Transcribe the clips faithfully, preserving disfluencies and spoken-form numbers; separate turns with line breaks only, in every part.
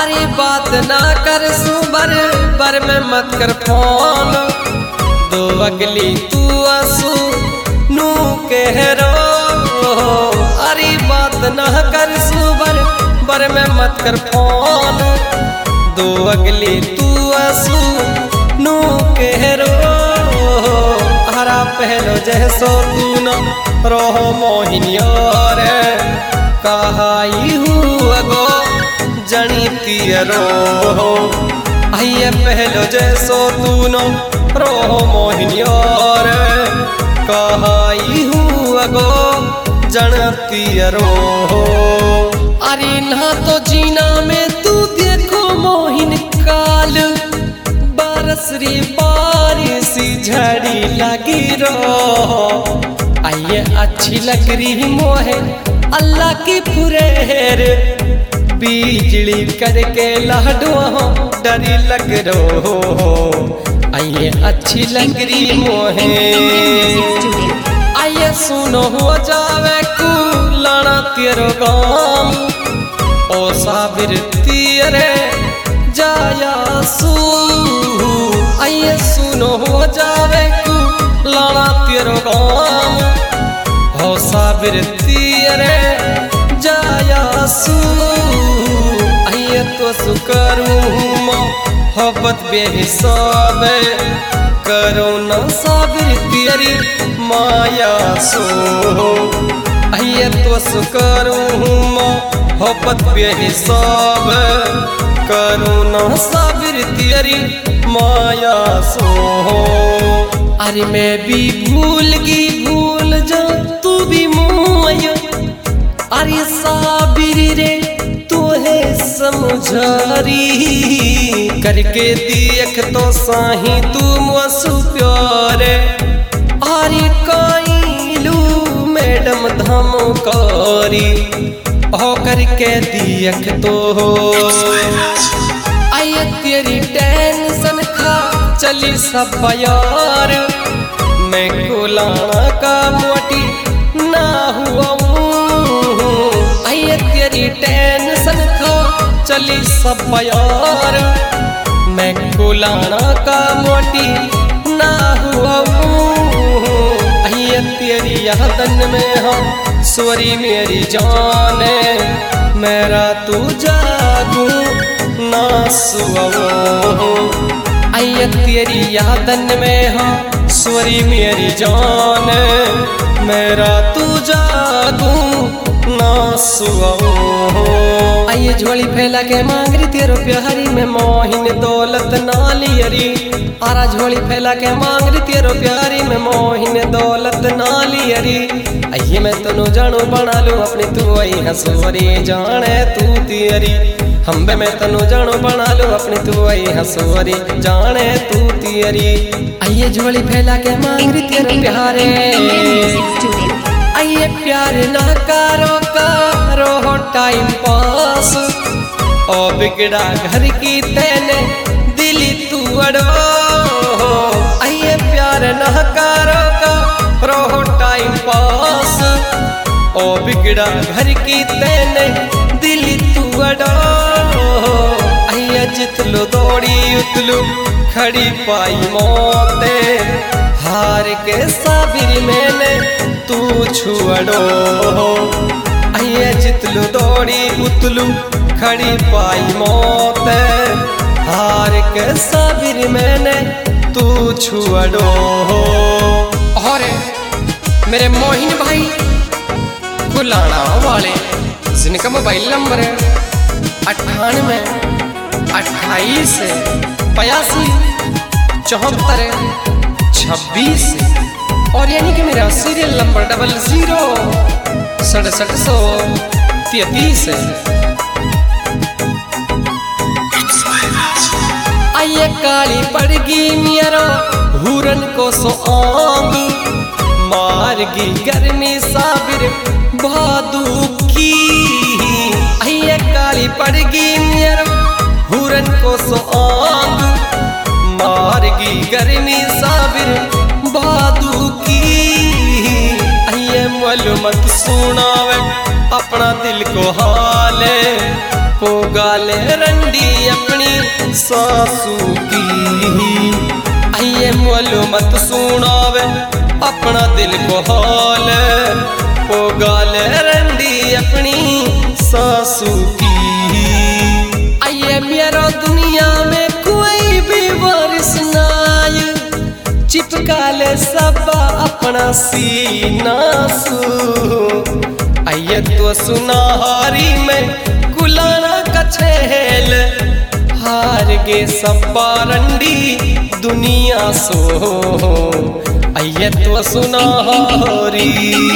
अरे बात ना कर सुबर बर में मत कर फोन, दो अगली तू आंसू नू कह रो। अरे बात ना कर सुबर बर में मत कर फोन, दो अगली तू आंसू नू कह रो। हरा पहलो जैसो तू न रोहो मोहिनिया रे, कहाई हुआ गो जनी तियरो। आइए पहलो जैसो तू न रोहो मोहिनिया रे, कहाई हुआ गो जन तियरो। अरे ना तो जीना में तू देखो मोहिन काल, बरसरी बारिश झड़ी लगी रो। आइए अच्छी लग रही मोहे अल्लाह की फुरेर, बिजली करके लाडो डरी लग रो। आइए अच्छी लग रही मोहे, आइए सुनो हो जावे कु लाना तेरो गाम, ओ साबिर तेरे जाया सू। आइए सुनो हो जावे कु लाना तेरो गाम, हो साबिर तेरे जाया सू। आइए तो सुकरूं मोहब्बत बेहिसाब, करो न साबिर तेरी माया सो। आइए तो सुकरूं मोहब्बत बेहिसाब, करो न साबिर तेरी माया सो। अरे मैं भी भूल गई भूल जा तू भी मोया, अरे साबिर रे तू है समझारी, करके देख तो साही तू मुझसे प्यारे। अरे काइलू मैडम धमकारी, हो करके देख तो आइए तेरी टेंशन खा चली सब यार, मैं कोलाना का मोटी ना हुआ। आइए तेरी टेंशन खा चली सब यार, मैं कोलाना का मोटी ना हुआ। आइए तेरी यादन में हम स्वरी मेरी जाने, मेरा तू जागू ना सुओ। आइए तेरी यादन में हम स्वरी मेरी जान, मेरा तू जागू ना सुओ। आइए झोली फैला के मांगरी तेरो प्यारी, में मोहिन दौलत नालियरी। आरा झोली फैला के मांगरी तेरो प्यारी, में मोहिन दौलत नालियरी। आइए मैं तनु जानू बना लूं अपनी तू आई हंसवरी, जाने तू तियरी। हम बे मैं तनु जानू बना लूं अपनी तू आई हंसवरी, जाने तू तियरी। आइए झोली फैला के मांगरी तेरो प्यारे, आइए प्यार ना करो करो हो टाइम पास, ओ बिगड़ा घर की तेने दिली तू अड़ो। आइए प्यार ना करो करो हो टाइम पास, ओ बिगड़ा घर की तेने दिली तू अड़ो। आइए जितलू दौड़ी उतलू खड़ी पाई मौते, हार के साबिर मैंने तू छुअड़ो। आइए जितलू दौड़ी उतलू खड़ी पाई मौत, हार के साबिर मैंने तू छुअड़ो। और मेरे मोहिन भाई कुलाना वाले, जिनका मोबाइल नंबर है अट्ठानवे अट्ठाईस बयासी चौहत्तर छब्बीस, और यानी कि मेरा सीरियल नंबर डबल जीरो सड़सठ सौ तैतीस। आइए काली पड़गी मेरा हुरन को सो आंग, मारगी गर्मी साबिर भादू की। आइए काली पड़गी मेरा हुरन को सो आंग, मारगी गर्मी साबिर भादू की। आइए मालूमत सुनावे अपना दिल को हाले, पोगाले रंडी अपनी सासू की। आइए मोलो मत सुनावे अपना दिल को हाल, पोगाले रंडी अपनी सासू की। आइए मेरा दुनिया में कोई भी वारिस नाय, चिपका ले सब अपना सीना सू। आइए तो सुनारी में कुलाना कछेल, हार गे सब्बा रंडी दुनिया सो। आइए तो सुनारी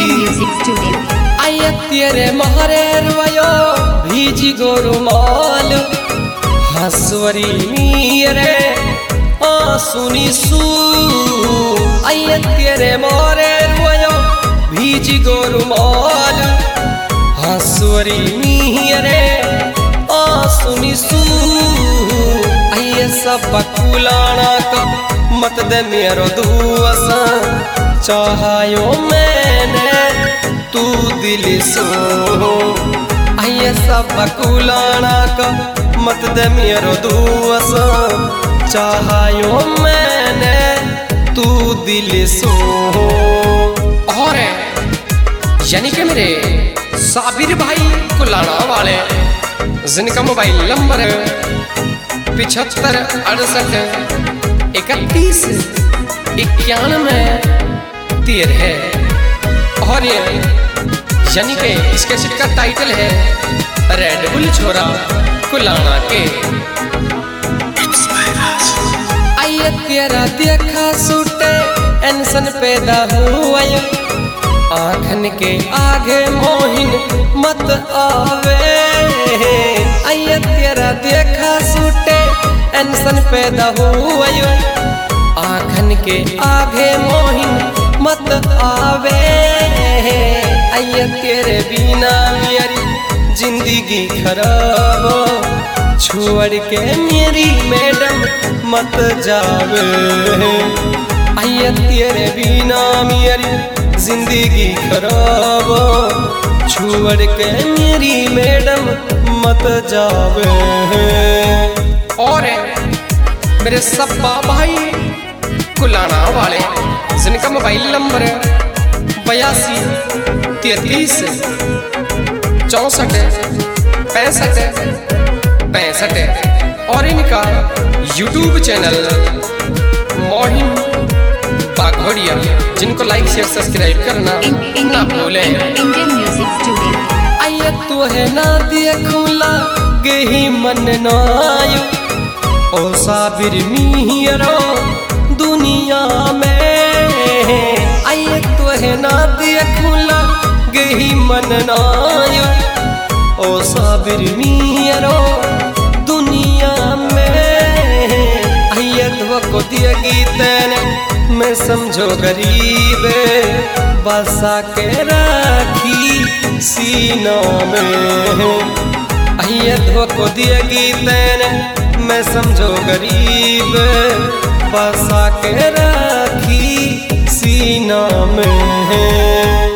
आइए तेरे मारे रोयो भीजी गोरुमाल, हंसवरी मीरे आंसुनी सू। आइए तेरे मारे रोयो भीजी गोरुमाल, हंसवरी मीरे आंसुनी सू। आइए सब कुलाना का मत दे मेरो दुआसा, चाहायो मैंने तू दिल सो। आइए सब कुलाना का मत दे मेरो दुआसा, चाहायो मैंने तू दिल सो। और यानी कि मेरे साबिर भाई कुलाना वाले जिनका मोबाइल नंबर पिछहत्तर अड़सठ इकतीस इक्यानवे तेरह है। और ये यानी कि इस कैसेट का टाइटल है रेड बुल छोरा कुलाना के। आइए तेरा देखा सूटे इंसान पैदा हुआ, आँखन के आगे मोहिन मत आवे। आइए तेरा देखा सूटे इंसान पैदा हुआ, आँखन के आगे मोहिन मत आवे। आइए तेरे बिना मेरी जिंदगी खराब, छोड़ के मेरी मैडम मत जावे। आइए तेरे बिना मेरी जिंदगी खराब, छोड़ के मेरी मैडम मत जावे। और मेरे सब्बा भाई कुलाना वाले जिनका मोबाइल नंबर बयासी तैतीस चौसठ पैंसठ पैंसठ, और इनका यूट्यूब चैनल मोहिन बाघोड़िया, जिनको लाइक शेयर सब्सक्राइब करना ना भूले। आइए तो है ना देखूला गही मन नायो, ओ साबिर मीरो दुनिया में। आइए तो है ना देखूला गही मन नायो, ओ साबिर मीरो दुनिया में। आइए तो को दिया गीतने मैं समझो गरीब, बसा के राखी सीना में। आइए धोखो दिए गीतने मैं समझो गरीब, बसा के राखी सीना में।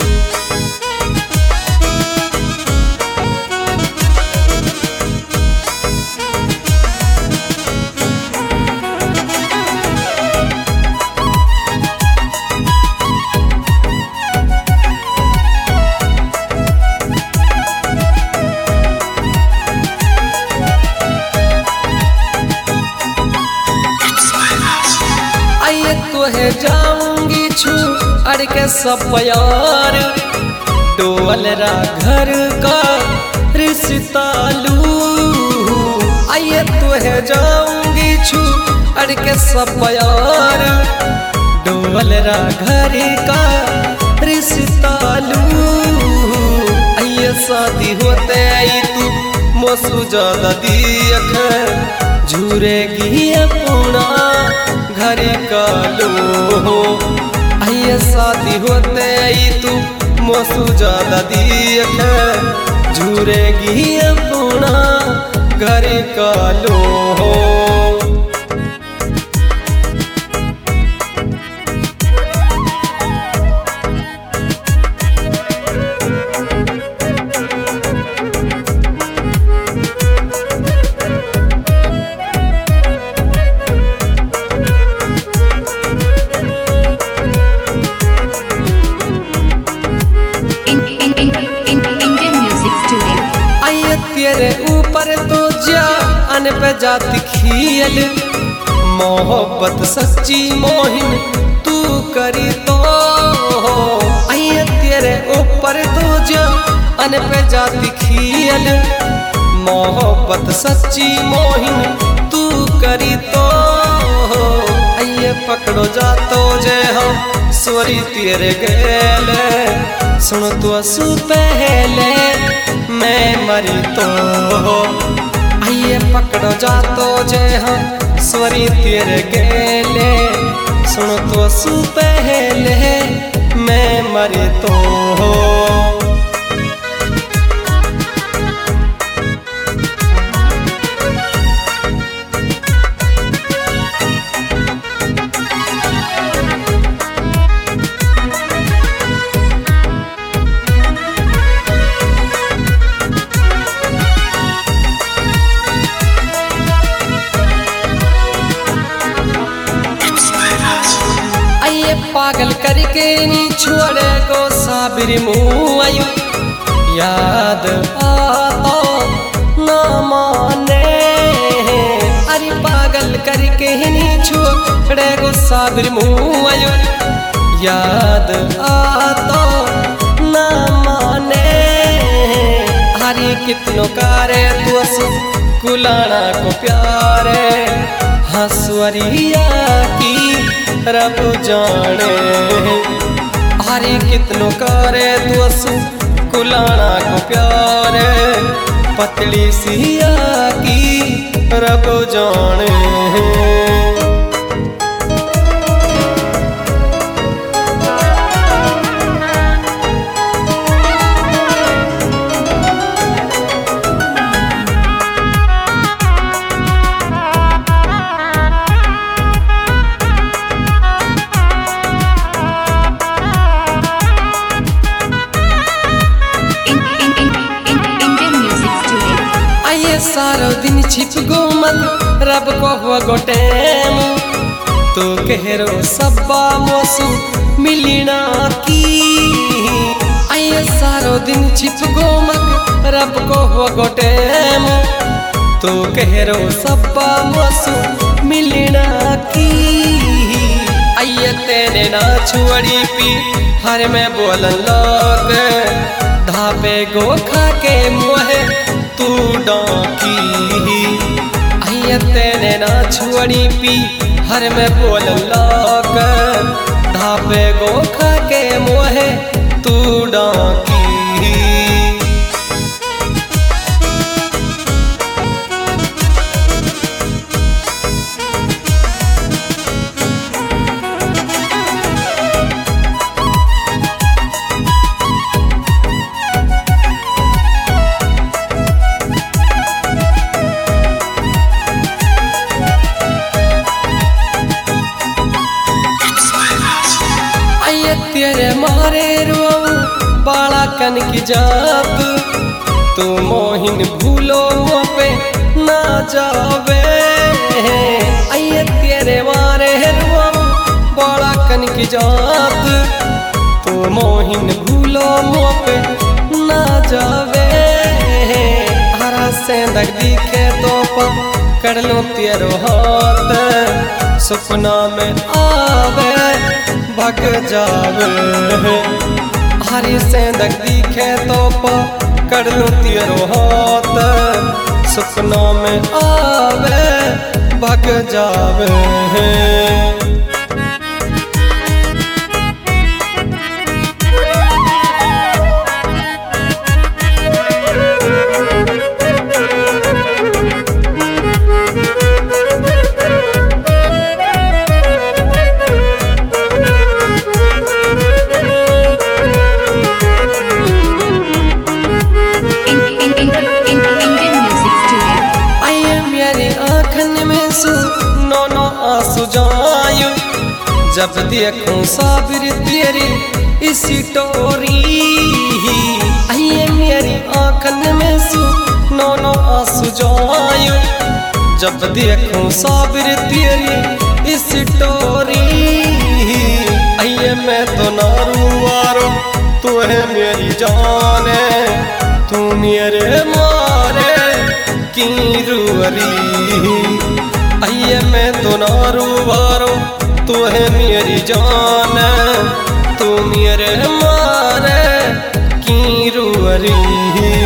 जाऊंगी छू अड़ के सब प्यार, डोलरा घर का रिश्ता लू। आइए तो है जाऊंगी छू अड़ के सब प्यार, डोलरा घर का रिश्ता लू। आइए शादी होते आई तू मोसू ज्यादा दियख, झूरेगी अपना घर का लो। आइए शादी होते आई तू मोसू ज्यादा दियख, झूरेगी अपना घर का लो। तो जान पे जाती खियल, मोहब्बत सच्ची मोहिन तू करी तो आइए तेरे ऊपर तो जान पे जाती खियल, मोहब्बत सच्ची मोहिन तू करी तो आइए पकड़ो जा तो जे हम स्वरी तेरे गेले, सुन तो असु पहले मैं मरी तो आइए पकड़ो जा तो जे हम स्वरी तेरे गेले, सुन तो असु पहले मैं मरी तो। पागल करके नी छोड़े को साबिर मुँह आयु, याद आता ना माने, अरे पागल करके नी छोड़े को साबिर मुँह आयु, याद आता ना माने, हरी कितनों कारे तुस कुलाना को प्यारे, हंसवरिया की रब जाने, हरी कितनों करे तुअसु कुलाना को प्यारे, पतली सिया की रब जाने। सारो दिन छिप गो मन रब को हुआ गोटेम, तो कहरो सब्बा मोसू मिलना की, आइए सारो दिन छिप गो मन रब को हुआ गोटेम, तो कहरो सब्बा मोसू मिलना की, आइए तेरे ना छुड़ी पी हर में बोलन लोग, धापे गो खा के मुहे तू डाकी, आइए तेरे ना छुड़ी पी हर में बोल लोग, धापे गो खा के मोहे तू डाकी। तेरे मारे रो बाला कन की जाप, तू मोहिन भूलो पे ना जावे, आइए तेरे मारे रो बाला कन की जाप, तू मोहिन भूलो पे ना जावे, हरा से दग दिखे तो पकड़ लो तेरो हाथ, सपना में आवे भग जावे, हरी से दग दिखे तो पकड़ लो तेरो हाथ, सपना में आवे भग जावे। सुजायु जब देखूं साबिर तेरी इसी टोरी, आइए मेरी आँखन में सु नो नो आंसू जायु जब देखूं साबिर तेरी इस टोरी, आइए मैं तो नारुआरो तू है मेरी जान, तू मेरे मारे की रुअरी आइए मैं तो ना रुवारो तू है मेरी जान तू मेरे मारे की रुअरी।